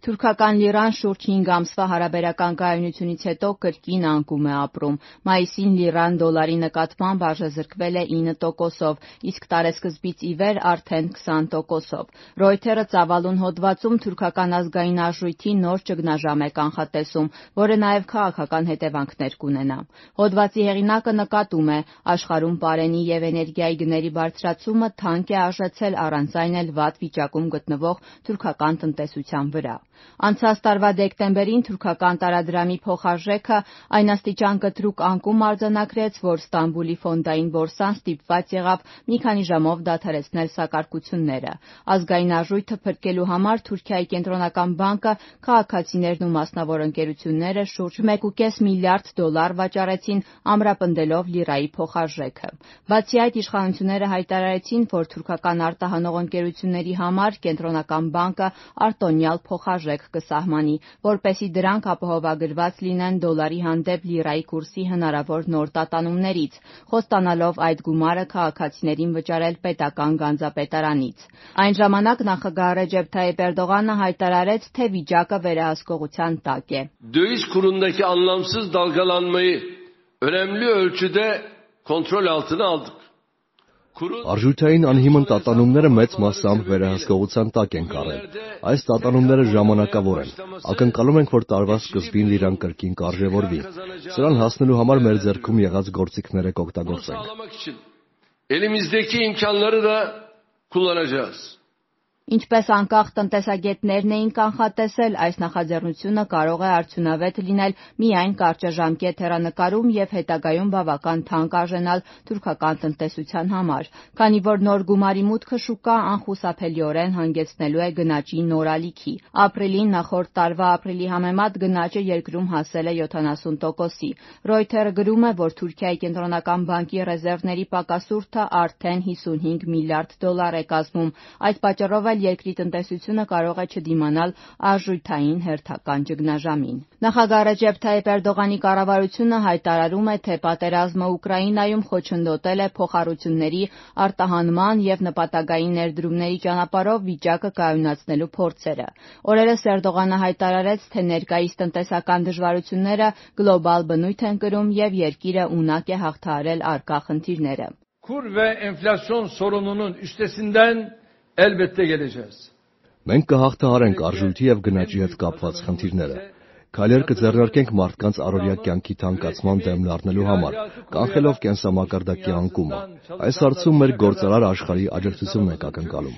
Թուրքական լիրան շուրջ 5 ամսվա հարաբերական կայունությունից հետո կրկին անկում է ապրում։ Մայիսին լիրան դոլարի նկատմամբ արժեզրկվել է 9%-ով, իսկ տարեսկզբից ի վեր արդեն 20%-ով։ Reuters-ը ծավալուն հոդվածում թուրքական ազգային արժույթի նոր ճգնաժամ է կանխատեսում, որը նաև քաղաքական հետևանքներ կունենա։ Հոդվածի հեղինակը նկատում է, աշխարհում պարենի և էներգիայի գների բարձրացումը թանկ է արժեցել առանց այն էլ վատ վիճակում գտնվող թուրքական տնտեսության վրա։ Անցած տարվա դեկտեմբերին թուրքական տարադրամի փոխարժեքը այն աստիճան կտրուկ անկում արձանագրեց, որ Ստամբուլի ֆոնդային բորսան ստիպված եղավ մի քանի ժամով դադարեցնել սակարկությունները։ Ազգային արժույթը փրկելու համար Թուրքիայի կենտրոնական բանկը, քաղաքացիներն ու մասնավոր ընկերությունները շուրջ $1.5 միլիարդ վաճառեցին ամրապնդելով լիրայի փոխարժեքը։ Բացի այդ, իշխանությունները հայտարարեցին, որ թուրքական արտահանող ընկերությունների համար կենտրոնական բանկը արտոնյալ փոխարժեք կսահմանի, որպեսզի դրանք ապահովագրված լինեն դոլարի հանդեպ լիրայի կուրսի հնարավոր նոր տատանումներից, խոստանալով այդ գումարը քաղաքացիներին վճարել պետական գանձապետարանից։ Այն ժամանակ նախագահ Recep Tayyip Erdoğan-ը հայտարարեց, թե վիճակը վերահսկողության տակ է։ Döviz kurundaki anlamsız dalgalanmayı önemli ölçüde kontrol altına aldık. Արժութային անհիմն տատանումները մեծ մասամբ վերահսկողության տակ են առել։ Այս տատանումները ժամանակավոր են։ Ակնկալում ենք, որ տարվա սկզբին լիրան կրկին կարժևորվի։ Սրան հասնելու համար մեր ձեռքում եղած գործիքները կօգտագործենք։ Elimizdeki imkanları da kullanacağız. Ինչպես անկախ տնտեսագետներն էին կանխատեսել, այս նախաձեռնությունը կարող է արդյունավետ լինել միայն կարճաժամկետ հեռանկարում և հետագայում բավական թանկ արժենալ թուրքական տնտեսության համար, քանի որ նոր գումարի մուտքը շուկա անխուսափելիորեն հանգեցնելու է գնաճի նոր ալիքի։ Ապրիլին նախորդ տարվա ապրիլի համեմատ գնաճը երկրում հասել է 70%-ի։ Reuters-ը գրում է, որ Թուրքիայի կենտրոնական բանկի ռեզերվների պակասուրդը արդեն $55 միլիարդ է կազմում։ Այդ պատճառով երկրի տնտեսությունը կարող է չդիմանալ արժութային հերթական ճգնաժամին։ Նախագահ Recep Tayyip Erdoğan-ի կառավարությունը հայտարարում է, թե պատերազմը Ուկրաինայում խոչընդոտել է փոխառությունների, արտահանման և նպատակային ներդրումների ճանապարհով վիճակը կայունացնելու փորձերը։ Օրերս Erdoğan-ը հայտարարեց, թե ներկայիս տնտեսական դժվարությունները գլոբալ բնույթ են կրում և երկիրը ունակ է հաղթահարել առկա խնդիրները։ Kur ve enflasyon sorununun üstesinden elbette geleceğiz. Մենք կհաղթահարենք արժույթի և գնաճի հետ կապված խնդիրները։ Քայլեր կձեռնարկենք մարդկանց առօրյա կյանքի թանկացման դեմն առնելու համար, կանխելով կենսամակարդակի անկումը։ Այս հարցում մեր գործարար աշխարհի աջակցությունն ենք ակնկալում։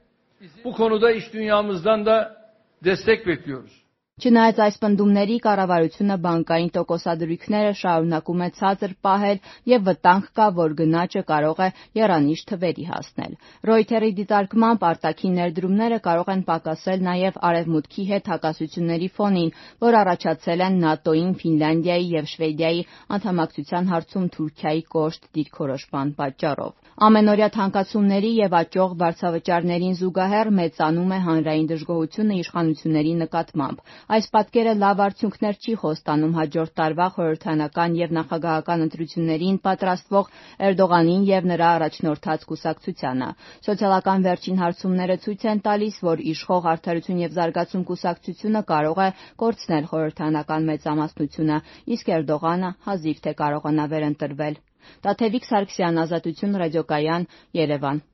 Bu konuda iş dünyamızdan da destek bekliyoruz. Չնայած այս պնդումների, կառավարությունը բանկային տոկոսադրույքները շարունակում է ցածր պահել և վտանգ կա, որ գնաճը կարող է եռանիշ թվերի հասնել։ Reuters-ի դիտարկմամբ արտաքին ներդրումները կարող են պակասել նաև Արևմուտքի հետ հակասությունների ֆոնին, որ առաջացել են ՆԱՏՕ-ին, Ֆինլանդիայի և Շվեդիայի անդամակցության հարցում Թուրքիայի կոշտ դիրքորոշման պատճառով։ Ամենօրյա թանկացումների և աճող վարձավճարներին զուգահեռ մեծանում է հանրային դժգոհությունը իշխանությունների նկատմամբ։ Այս պատկերը լավ արդյունքներ չի խոստանում հաջորդ տարվա խորհրդարանական և նախագահական ընտրություններին պատրաստվող Erdoğan-ին և նրա առաջնորդած կուսակցությանը։ Սոցիալական վերջին հարցումները ցույց են տալիս, որ իշխող Արդարություն և զարգացում կուսակցությունը կարող է կորցնել խորհրդարանական մեծամասնությունը, իսկ Erdoğan-ը հազիվ թե կարողանա վերընտրվել։ Տաթևիկ Սարգսյան, Ազատություն ռադիոկայան, Երևան։